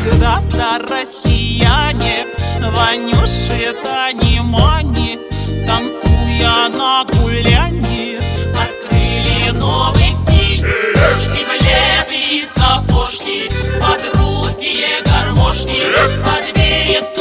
когда-то россияне, Ванюши, Тани, Мани, танцуя на гуляне, открыли новый стиль. Штиблеты и сапожки под русские гармошки, под берест